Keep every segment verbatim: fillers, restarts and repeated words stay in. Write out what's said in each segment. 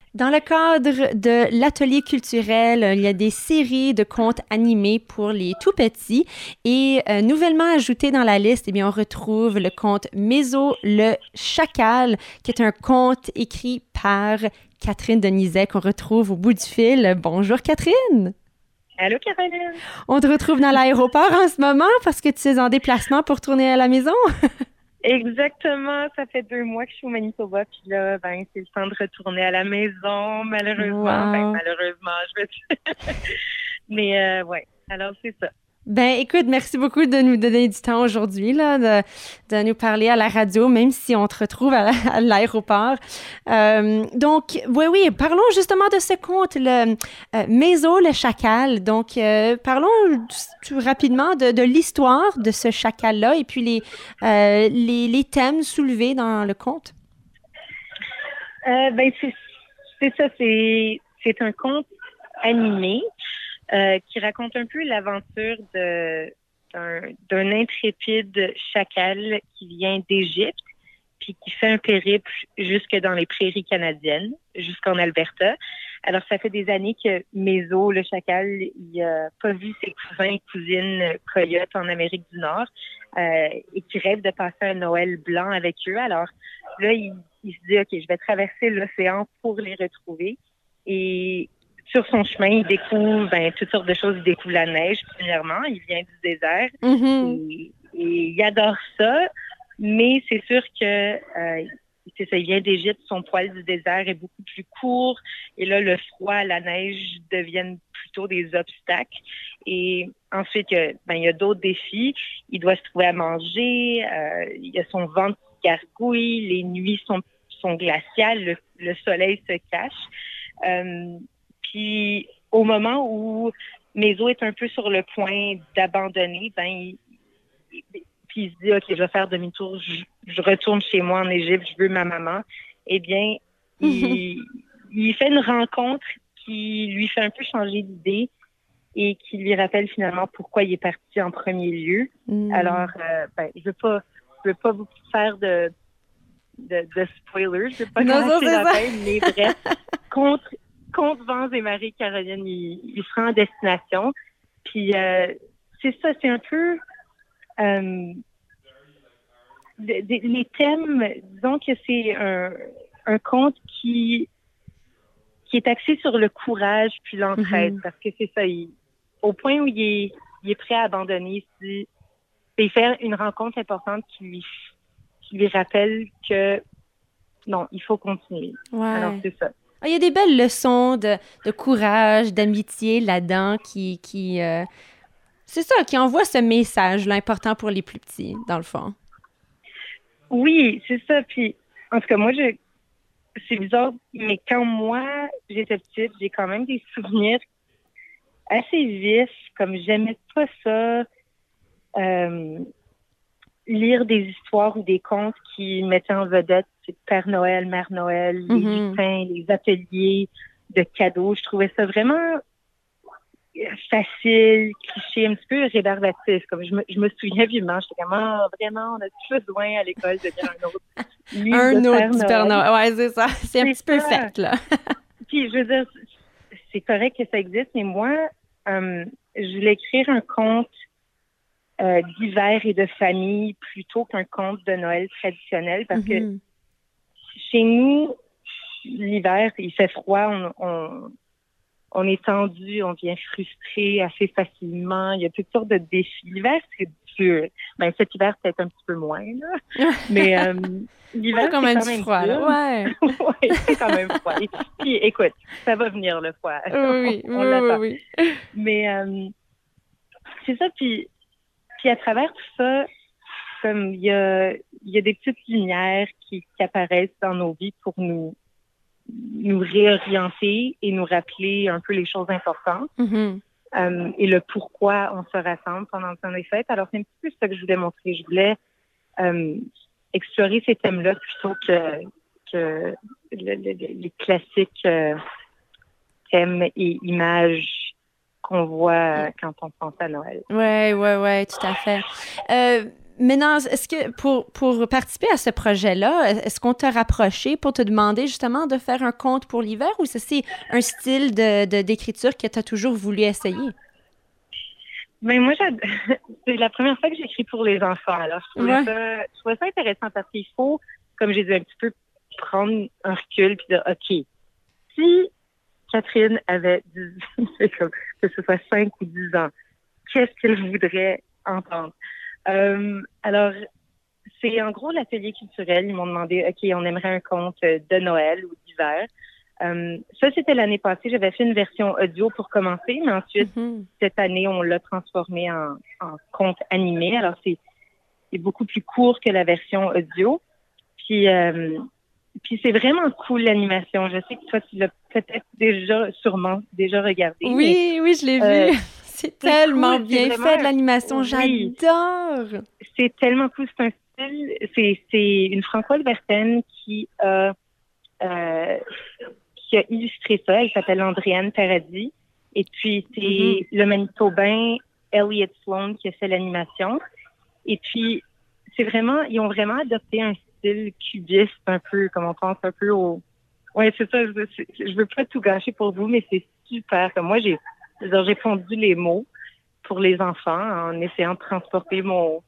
Dans le cadre de l'atelier culturel, il y a des séries de contes animés pour les tout petits et euh, nouvellement ajouté dans la liste, eh bien, on retrouve le conte Méso le chacal, qui est un conte écrit par Catherine Denizet qu'on retrouve au bout du fil. Bonjour Catherine! Allô, Caroline? On te retrouve dans l'aéroport en ce moment parce que tu es en déplacement pour tourner à la maison. Exactement, ça fait deux mois que je suis au Manitoba, puis là, ben, c'est le temps de retourner à la maison, malheureusement. Ben, Wow! malheureusement, je veux dire. Mais, euh, ouais, alors c'est ça. Ben, écoute, merci beaucoup de nous donner du temps aujourd'hui, là, de, de nous parler à la radio, même si on te retrouve à, à l'aéroport. Euh, donc, oui, oui, parlons justement de ce conte, le euh, Méso, le chacal. Donc, euh, parlons tout rapidement de, de l'histoire de ce chacal-là et puis les, euh, les, les thèmes soulevés dans le conte. Euh, ben, c'est c'est ça, c'est c'est un conte animé euh, qui raconte un peu l'aventure de d'un d'un intrépide chacal qui vient d'Égypte puis qui fait un périple jusque dans les prairies canadiennes, jusqu'en Alberta. Alors, ça fait des années que Méso, le chacal, il n'a pas vu ses cousins et cousines coyotes en Amérique du Nord euh, et qui rêve de passer un Noël blanc avec eux. Alors, là, il, il se dit, OK, je vais traverser l'océan pour les retrouver. Et sur son chemin, il découvre ben, toutes sortes de choses. Il découvre la neige, premièrement. Il vient du désert Mm-hmm. et, et il adore ça. Mais c'est sûr que euh, c'est ça, il vient d'Égypte, son poil du désert est beaucoup plus court. Et là, le froid, la neige deviennent plutôt des obstacles. Et ensuite, il y a, ben, il y a d'autres défis. Il doit se trouver à manger. Euh, il y a son ventre qui gargouille. Les nuits sont, sont glaciales. Le, le soleil se cache. Euh, puis, au moment où Méso est un peu sur le point d'abandonner, ben, il, il, puis il se dit, OK, je vais faire demi-tour, je, je retourne chez moi en Égypte, je veux ma maman. Eh bien, il, il fait une rencontre qui lui fait un peu changer d'idée et qui lui rappelle finalement pourquoi il est parti en premier lieu. Mm. Alors, euh, ben, je veux pas, je veux pas vous faire de, de, de spoilers, je veux pas Non, ça, gâcher c'est la ça. peine, mais bref, contre, contre Vents et Marie, Caroline, il, il sera en destination. Puis, euh, c'est ça, c'est un peu... Euh, de- de- les thèmes, disons que c'est un, un conte qui, qui est axé sur le courage puis l'entraide, Mhm. parce que c'est ça, il- au point où il est, il est prêt à abandonner, il, se dit- il fait une rencontre importante qui lui, qui lui rappelle que non, il faut continuer. Alors, Ouais. c'est ça. Ah, il y a des belles leçons de, de courage, d'amitié là-dedans qui, qui euh, c'est ça, qui envoie ce message-là important pour les plus petits, dans le fond. Oui, c'est ça. Puis, en tout cas, moi, je, c'est bizarre, mais quand moi, j'étais petite, j'ai quand même des souvenirs assez vifs, comme j'aimais pas ça. Euh, lire des histoires ou des contes qui mettaient en vedette Père Noël, Mère Noël, les Mhm. lutins, les ateliers de cadeaux. Je trouvais ça vraiment facile, cliché, un petit peu rébarbatif. Comme je me, je me souviens vivement, j'étais comme, ah, vraiment, on a besoin à l'école de lire un autre livre de Un autre Père du Père Noël. Noël. Ouais, c'est ça. C'est un C'est petit peu ça. fait, là. Puis, je veux dire, c'est correct que ça existe, mais moi, euh, je voulais écrire un conte euh, d'hiver et de famille plutôt qu'un conte de Noël traditionnel parce que Mhm. chez nous, l'hiver, il fait froid, on, on, on est tendu, on vient frustré assez facilement. Il y a toutes sortes de défis. L'hiver, c'est dur. Ben, cet hiver, peut-être un petit peu moins, là. Mais euh, On a l'hiver, quand c'est même quand du même froid, là. dur. Ouais. Oui, c'est quand même froid. Et puis, écoute, ça va venir, le froid. Oui, oui, On oui, l'attend. oui. Oui. Mais euh, c'est ça. Puis, puis à travers tout ça, comme il y a, il y a des petites lumières qui, qui apparaissent dans nos vies pour nous, nous réorienter et nous rappeler un peu les choses importantes Mhm. euh, et le pourquoi on se rassemble pendant le temps des fêtes. Alors, c'est un petit peu ça que je voulais montrer. Je voulais euh, explorer ces thèmes-là plutôt que, que le- le- le- les classiques euh, thèmes et images qu'on voit euh, quand on pense à Noël. Ouais, ouais, ouais, tout à fait. Euh, maintenant, est-ce que pour, pour participer à ce projet-là, est-ce qu'on t'a rapproché pour te demander justement de faire un conte pour l'hiver ou ça, c'est un style de, de- d'écriture que tu as toujours voulu essayer? Mais moi, j'ad- c'est la première fois que j'écris pour les enfants. Alors, je trouvais Ouais. ça, je trouvais ça intéressant parce qu'il faut, comme j'ai dit un petit peu, prendre un recul puis dire, OK, si Catherine avait dix, c'est comme, que ce soit cinq ou dix ans, qu'est-ce qu'elle voudrait entendre? Euh, alors, c'est en gros l'atelier culturel. Ils m'ont demandé, OK, on aimerait un conte de Noël ou d'hiver. Euh, ça, c'était l'année passée. J'avais fait une version audio pour commencer, mais ensuite, Mhm. cette année, on l'a transformé en, en conte animé. Alors, c'est, c'est beaucoup plus court que la version audio. Puis, euh, puis c'est vraiment cool l'animation. Je sais que toi, tu l'as peut-être déjà, sûrement déjà regardé, mais Oui, oui, je l'ai euh, vu. C'est c'est tellement cool. C'est bien vraiment, fait de l'animation, oui, j'adore. c'est tellement cool. C'est un style, c'est, c'est une Françoise Verten qui a euh, qui a illustré ça. Elle s'appelle Andréane Paradis. Et puis, c'est Mhm. le Manitobain Elliot Sloan qui a fait l'animation. Et puis, c'est vraiment, ils ont vraiment adopté un style cubiste, un peu, comme on pense un peu au... Ouais, c'est ça, je veux, je veux pas tout gâcher pour vous, mais c'est super. Comme moi, j'ai, je veux dire, j'ai fondu les mots pour les enfants en essayant de transporter mon,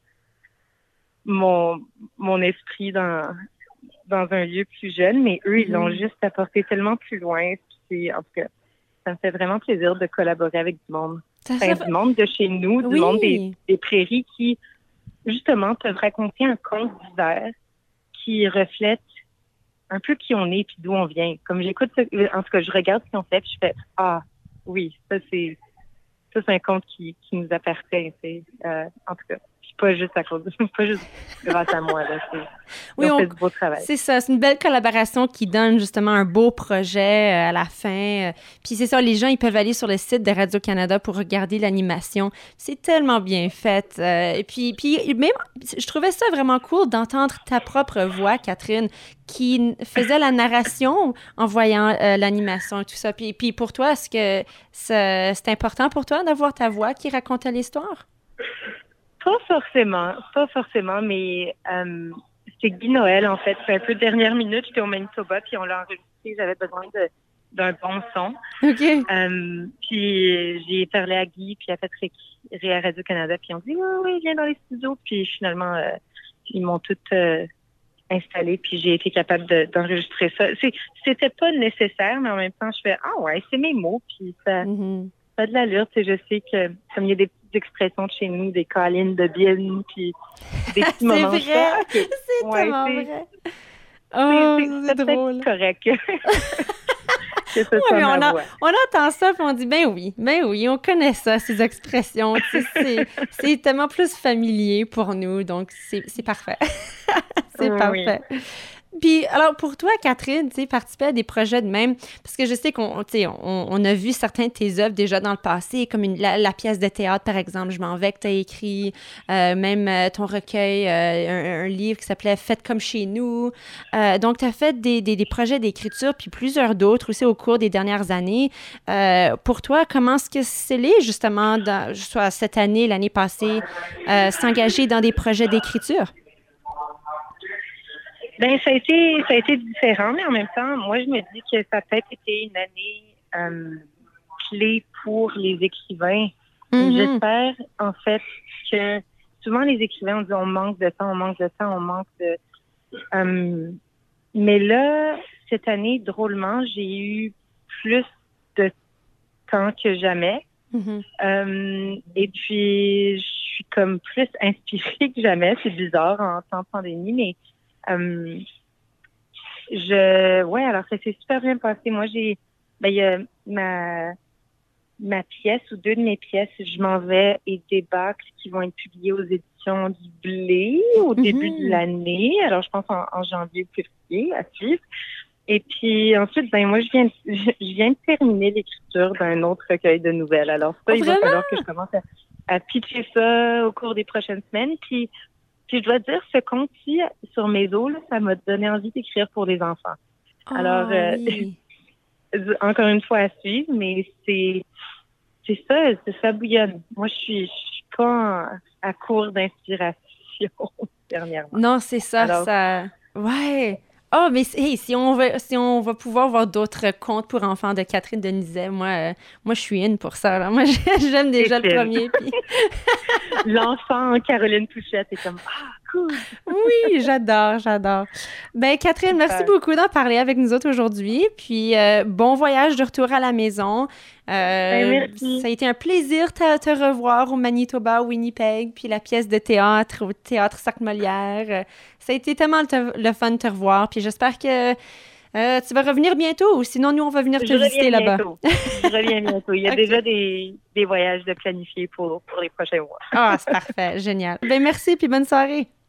mon, mon esprit dans, dans un lieu plus jeune, mais eux, ils l'ont Mhm. juste apporté tellement plus loin. Puis, en tout cas, ça me fait vraiment plaisir de collaborer avec du monde. Ça, Enfin, ça du fait- monde de chez nous, du monde des, Oui. des prairies qui, justement, peuvent raconter un conte d'hiver qui reflète un peu qui on est puis d'où on vient. Comme j'écoute ça, en tout cas, je regarde ce qu'on fait puis je fais ah oui, ça c'est ça c'est un conte qui, qui nous appartient. C'est euh, en tout cas, c'est pas juste à cause, de, pas juste grâce à moi là. C'est, ils Oui, ont on, fait du beau travail. c'est ça. C'est une belle collaboration qui donne justement un beau projet euh, à la fin. Euh, Puis c'est ça, les gens, ils peuvent aller sur le site de Radio-Canada pour regarder l'animation. C'est tellement bien fait. Euh, et puis, puis même, je trouvais ça vraiment cool d'entendre ta propre voix, Catherine, qui n- faisait la narration en voyant euh, l'animation et tout ça. Puis, puis pour toi, est-ce que c'est c'est important pour toi d'avoir ta voix qui racontait l'histoire? Pas forcément, pas forcément, mais euh, c'est Guy Noël, en fait. C'est un peu dernière minute, j'étais au Manitoba, puis on l'a enregistré, j'avais besoin de, d'un bon son. OK. Euh, puis j'ai parlé à Guy, puis il a fait ré à Radio-Canada, puis on dit « Oui, oui, viens dans les studios », puis finalement, euh, ils m'ont tout euh, installé, puis j'ai été capable de, d'enregistrer ça. C'est, c'était pas nécessaire, mais en même temps, je fais « Ah ouais, c'est mes mots », puis ça... Mhm. Pas de l'allure, tu sais, je sais que comme il y a des petites expressions de chez nous, des collines de bien, puis des petits C'est moments, je fais, vrai! ah, OK, C'est ouais, tellement c'est, vrai! c'est, Oh, c'est, c'est c'est peut-être drôle. correct que ce Ouais, soit mais ma on, a, voix. on entend ça puis on dit, ben oui, ben oui, on connaît ça, ces expressions. Tu sais, c'est, c'est tellement plus familier pour nous, donc c'est, c'est parfait. C'est Oui. parfait. Puis, alors, pour toi, Catherine, tu sais, participer à des projets de même, parce que je sais qu'on, tu sais, on, on a vu certains de tes œuvres déjà dans le passé, comme une, la, la pièce de théâtre, par exemple, Je m'en vais, que tu as écrit, euh, même euh, ton recueil, euh, un, un livre qui s'appelait Faites comme chez nous. Euh, donc, tu as fait des, des, des projets d'écriture, puis plusieurs d'autres aussi au cours des dernières années. Euh, pour toi, comment est-ce que c'est allé, justement, dans, soit cette année, l'année passée, euh, s'engager dans des projets d'écriture? Ben, ça a été, ça a été différent, mais en même temps, moi, je me dis que ça a peut-être été une année euh, clé pour les écrivains. Et Mhm. j'espère, en fait, que souvent les écrivains, on dit on manque de temps, on manque de temps, on manque de... Euh, mais là, cette année, drôlement, j'ai eu plus de temps que jamais. Mhm. Euh, et puis, je suis comme plus inspirée que jamais. C'est bizarre en temps de pandémie, mais euh, je, ouais, alors ça s'est super bien passé. Moi, j'ai, ben, il y a ma, ma pièce ou deux de mes pièces, Je m'en vais et Débâcle qui vont être publiées aux éditions du Blé au début de Mhm. l'année. Alors, je pense en, en janvier ou février à suivre. Et puis ensuite, ben moi, je viens, je viens de terminer l'écriture d'un autre recueil de nouvelles. Alors ça, Oh, il va vraiment? falloir que je commence à, à pitcher ça au cours des prochaines semaines. Puis, puis je dois dire, ce conte-ci sur mes os, là, ça m'a donné envie d'écrire pour les enfants. Alors, Oh, euh, oui. encore une fois à suivre, mais c'est c'est ça, c'est ça bouillonne. Moi, je suis, je suis pas en- à court d'inspiration. dernièrement. Non, c'est ça, Alors, ça... Ouais. Oh, mais hey, si on va, si on va pouvoir voir d'autres contes pour enfants de Catherine Denizet, moi, euh, moi, je suis in pour ça, là. Moi, j'aime déjà le premier, puis... L'enfant Caroline Touchette est comme, ah, cool! Oui, j'adore, j'adore. Ben, Catherine, merci Super. beaucoup d'en parler avec nous autres aujourd'hui, puis euh, bon voyage de retour à la maison. Ben, Euh, merci. ça a été un plaisir de te revoir au Manitoba, au Winnipeg, puis la pièce de théâtre au Théâtre Sac-Molière. Euh, Ça a été tellement le, te- le fun de te revoir, puis j'espère que euh, tu vas revenir bientôt, ou sinon nous, on va venir te Je visiter reviens là-bas. bientôt. Je reviens bientôt. Il y a OK. déjà des, des voyages de planifier pour, pour les prochains mois. Ah, c'est parfait, génial. Ben merci, puis bonne soirée.